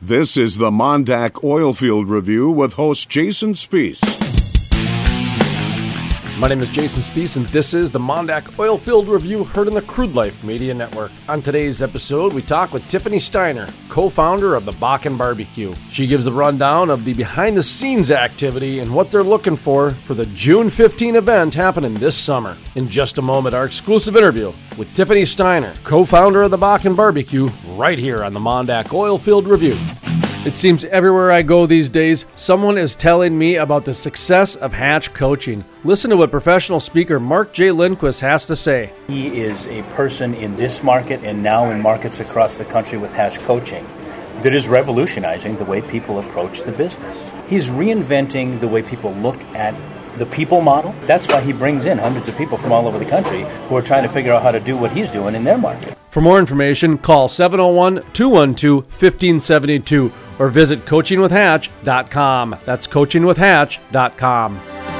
This is the Mondak Oilfield Review with host Jason Spiess. My name is Jason Spiess, and this is the Mondak Oilfield Review, heard on the Crude Life Media Network. On today's episode, we talk with Tiffany Steiner, co-founder of the Bakken Barbecue. She gives a rundown of the behind-the-scenes activity and what they're looking for the June 15 event happening this summer. In just a moment, our exclusive interview with Tiffany Steiner, co-founder of the Bakken Barbecue, right here on the Mondak Oilfield Review. It seems everywhere I go these days, someone is telling me about the success of Hatch coaching. Listen to what professional speaker Mark J. Lindquist has to say. He is a person in this market and now in markets across the country with Hatch coaching that is revolutionizing the way people approach the business. He's reinventing the way people look at the people model. That's why he brings in hundreds of people from all over the country who are trying to figure out how to do what he's doing in their market. For more information, call 701-212-1572 or visit coachingwithhatch.com. That's coachingwithhatch.com.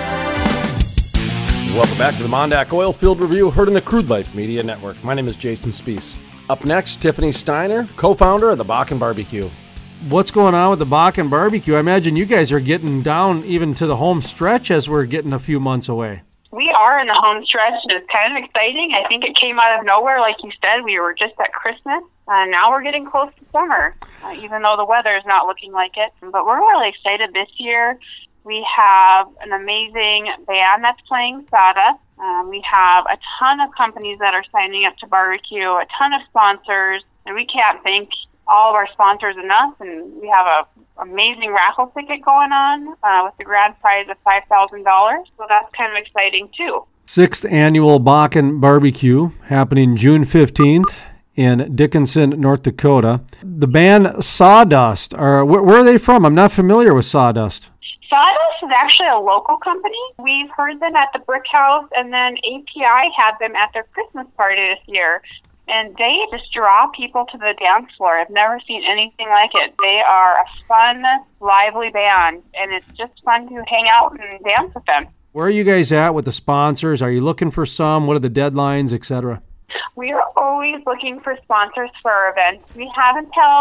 Welcome back to the Mondak Oilfield Review, heard in the Crude Life Media Network. My name is Jason Spiess. Up next, Tiffany Steiner, co-founder of the Bakken Barbecue. What's going on with the Bakken Barbecue? I imagine you guys are getting down even to the home stretch as we're getting a few months away. We are in the home stretch, and it's kind of exciting. I think it came out of nowhere. Like you said, we were just at Christmas, and now we're getting close to summer, even though the weather is not looking like it. But we're really excited this year. We have an amazing band that's playing Sawdust. We have a ton of companies that are signing up to barbecue, a ton of sponsors, and we can't thank all of our sponsors enough. And we have a amazing raffle ticket going on with the grand prize of $5,000. So that's kind of exciting too. 6th annual Bakken Barbecue happening June 15th in Dickinson, North Dakota. The band Sawdust, where are they from? I'm not familiar with Sawdust. Sawdust is actually a local company. We've heard them at the Brick House, and then API had them at their Christmas party this year. And they just draw people to the dance floor. I've never seen anything like it. They are a fun, lively band, and it's just fun to hang out and dance with them. Where are you guys at with the sponsors? Are you looking for some? What are the deadlines, etc.? We are always looking for sponsors for our events. We have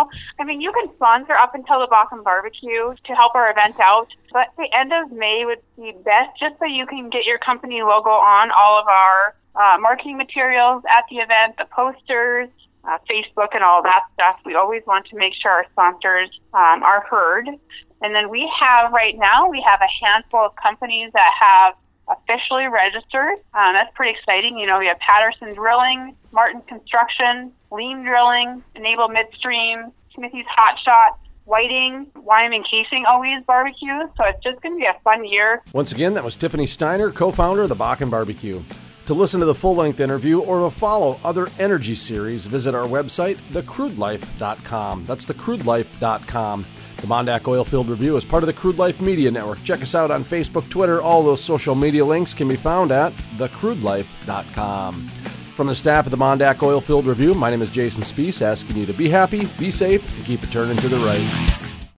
you can sponsor up until the Bakken Barbecue to help our event out. But the end of May would be best, just so you can get your company logo on all of our marketing materials at the event, the posters, Facebook, and all that stuff. We always want to make sure our sponsors are heard. And then right now we have a handful of companies that have officially registered. That's pretty exciting. We have Patterson Drilling, Martin Construction, Lean Drilling, Enable Midstream, Smithy's Hot Shot, Whiting, Wyoming Casing always barbecues. So it's just going to be a fun year. Once again, that was Tiffany Steiner, co-founder of the Bakken Barbecue. To listen to the full-length interview or to follow other energy series, visit our website, thecrudelife.com. That's thecrudelife.com. The Mondak Oilfield Review is part of the Crude Life Media Network. Check us out on Facebook, Twitter. All those social media links can be found at thecrudelife.com. From the staff of the Mondak Oilfield Review, my name is Jason Spiess, asking you to be happy, be safe, and keep it turning to the right.